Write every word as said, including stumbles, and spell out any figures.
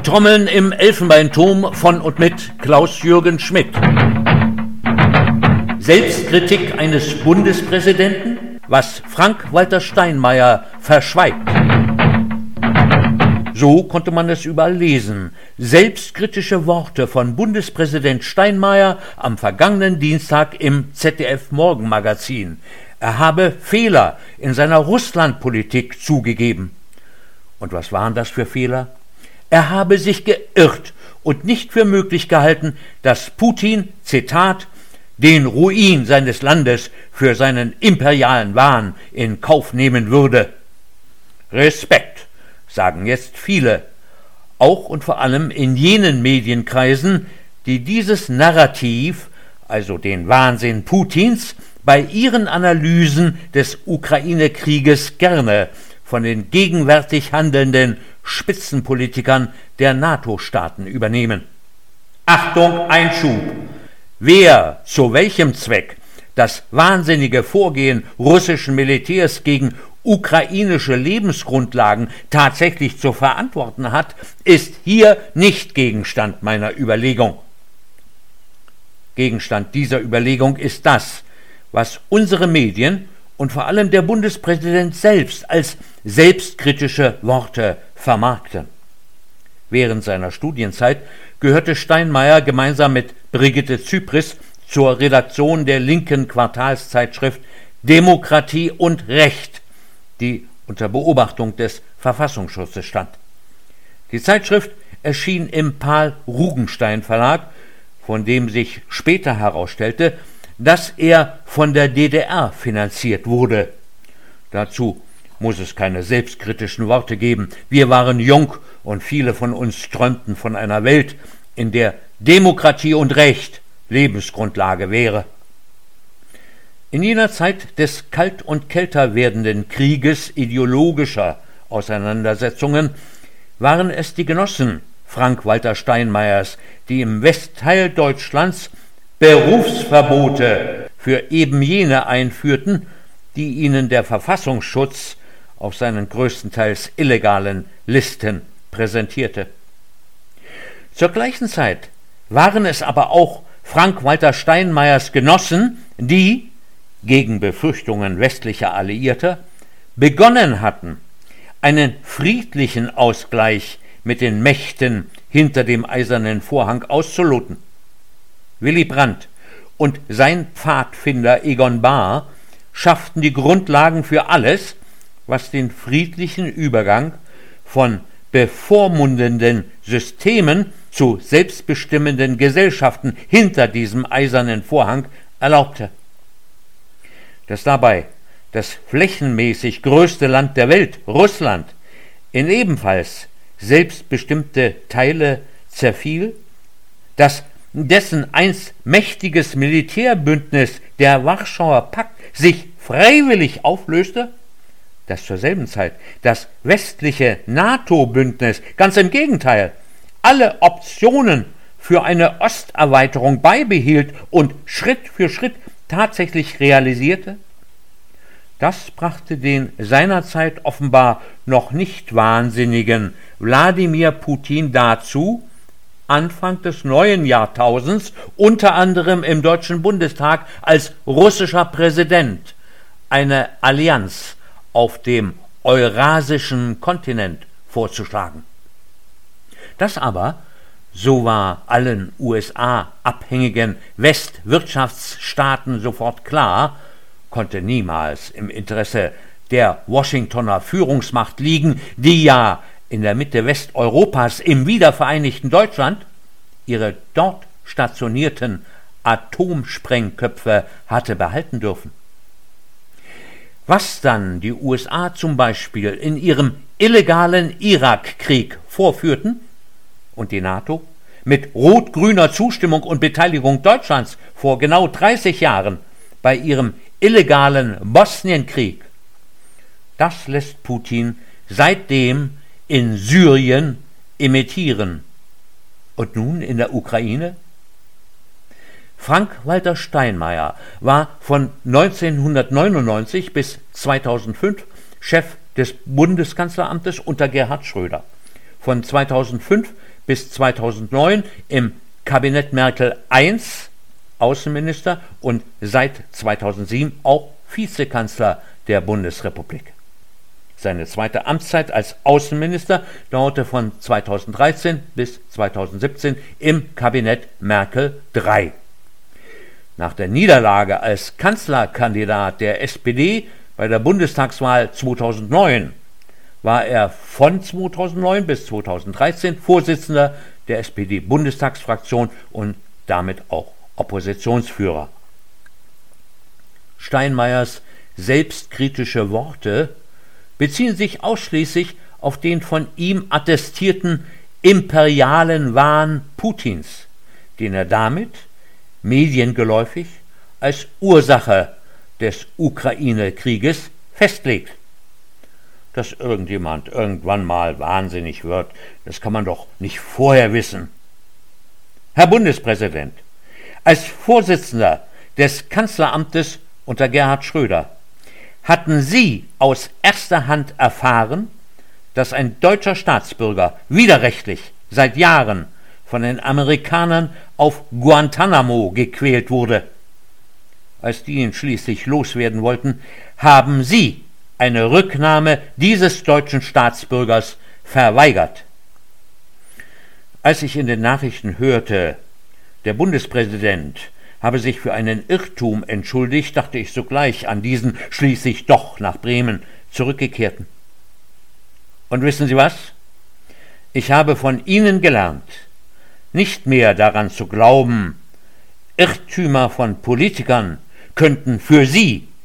Trommeln im Elfenbeinturm von und mit Klaus-Jürgen Schmidt. Selbstkritik eines Bundespräsidenten, was Frank-Walter Steinmeier verschweigt. So konnte man es überall lesen. Selbstkritische Worte von Bundespräsident Steinmeier am vergangenen Dienstag im Z D F-Morgenmagazin. Er habe Fehler in seiner Russlandpolitik zugegeben. Und was waren das für Fehler? Er habe sich geirrt und nicht für möglich gehalten, dass Putin, Zitat, den Ruin seines Landes für seinen imperialen Wahn in Kauf nehmen würde. Respekt, sagen jetzt viele, auch und vor allem in jenen Medienkreisen, die dieses Narrativ, also den Wahnsinn Putins, bei ihren Analysen des Ukraine-Krieges gerne von den gegenwärtig handelnden Spitzenpolitikern der NATO-Staaten übernehmen. Achtung, Einschub! Wer zu welchem Zweck das wahnsinnige Vorgehen russischen Militärs gegen ukrainische Lebensgrundlagen tatsächlich zu verantworten hat, ist hier nicht Gegenstand meiner Überlegung. Gegenstand dieser Überlegung ist das, was unsere Medien und vor allem der Bundespräsident selbst als selbstkritische Worte vermarkten. Während seiner Studienzeit gehörte Steinmeier gemeinsam mit Brigitte Zypris zur Redaktion der linken Quartalszeitschrift Demokratie und Recht, die unter Beobachtung des Verfassungsschutzes stand. Die Zeitschrift erschien im Pahl-Rugenstein-Verlag, von dem sich später herausstellte, dass er von der D D R finanziert wurde. Dazu muss es keine selbstkritischen Worte geben. Wir waren jung und viele von uns träumten von einer Welt, in der Demokratie und Recht Lebensgrundlage wäre. In jener Zeit des kalt- und kälter werdenden Krieges ideologischer Auseinandersetzungen waren es die Genossen Frank-Walter Steinmeiers, die im Westteil Deutschlands Berufsverbote für eben jene einführten, die ihnen der Verfassungsschutz auf seinen größtenteils illegalen Listen präsentierte. Zur gleichen Zeit waren es aber auch Frank-Walter Steinmeiers Genossen, die, gegen Befürchtungen westlicher Alliierter, begonnen hatten, einen friedlichen Ausgleich mit den Mächten hinter dem eisernen Vorhang auszuloten. Willy Brandt und sein Pfadfinder Egon Bahr schafften die Grundlagen für alles, was den friedlichen Übergang von bevormundenden Systemen zu selbstbestimmenden Gesellschaften hinter diesem eisernen Vorhang erlaubte. Dass dabei das flächenmäßig größte Land der Welt, Russland, in ebenfalls selbstbestimmte Teile zerfiel, dass dessen einst mächtiges Militärbündnis, der Warschauer Pakt, sich freiwillig auflöste, dass zur selben Zeit das westliche NATO-Bündnis ganz im Gegenteil alle Optionen für eine Osterweiterung beibehielt und Schritt für Schritt tatsächlich realisierte, das brachte den seinerzeit offenbar noch nicht wahnsinnigen Wladimir Putin dazu, Anfang des neuen Jahrtausends unter anderem im Deutschen Bundestag als russischer Präsident eine Allianz auf dem eurasischen Kontinent vorzuschlagen. Das aber, so war allen U S A-abhängigen Westwirtschaftsstaaten sofort klar, konnte niemals im Interesse der Washingtoner Führungsmacht liegen, die ja in der Mitte Westeuropas im wiedervereinigten Deutschland ihre dort stationierten Atomsprengköpfe hatte behalten dürfen. Was dann die U S A zum Beispiel in ihrem illegalen Irakkrieg vorführten und die NATO mit rot-grüner Zustimmung und Beteiligung Deutschlands vor genau dreißig Jahren bei ihrem illegalen Bosnienkrieg, das lässt Putin seitdem in Syrien imitieren. Und nun in der Ukraine? Frank-Walter Steinmeier war von neunzehnhundertneunundneunzig bis zweitausendfünf Chef des Bundeskanzleramtes unter Gerhard Schröder. Von zweitausendfünf bis zweitausendneun im Kabinett Merkel I Außenminister und seit zweitausendsieben auch Vizekanzler der Bundesrepublik. Seine zweite Amtszeit als Außenminister dauerte von zweitausenddreizehn bis zweitausendsiebzehn im Kabinett Merkel drei. Nach der Niederlage als Kanzlerkandidat der S P D bei der Bundestagswahl zweitausendneun war er von zweitausendneun bis zweitausenddreizehn Vorsitzender der S P D-Bundestagsfraktion und damit auch Oppositionsführer. Steinmeiers selbstkritische Worte beziehen sich ausschließlich auf den von ihm attestierten imperialen Wahn Putins, den er damit, mediengeläufig, als Ursache des Ukraine-Krieges festlegt. Dass irgendjemand irgendwann mal wahnsinnig wird, das kann man doch nicht vorher wissen. Herr Bundespräsident, als Vorsitzender des Kanzleramtes unter Gerhard Schröder hatten Sie aus erster Hand erfahren, dass ein deutscher Staatsbürger widerrechtlich seit Jahren von den Amerikanern auf Guantanamo gequält wurde. Als die ihn schließlich loswerden wollten, haben Sie eine Rücknahme dieses deutschen Staatsbürgers verweigert. Als ich in den Nachrichten hörte, der Bundespräsident habe sich für einen Irrtum entschuldigt, dachte ich sogleich an diesen schließlich doch nach Bremen zurückgekehrten. Und wissen Sie was? Ich habe von Ihnen gelernt, nicht mehr daran zu glauben, Irrtümer von Politikern könnten für Sie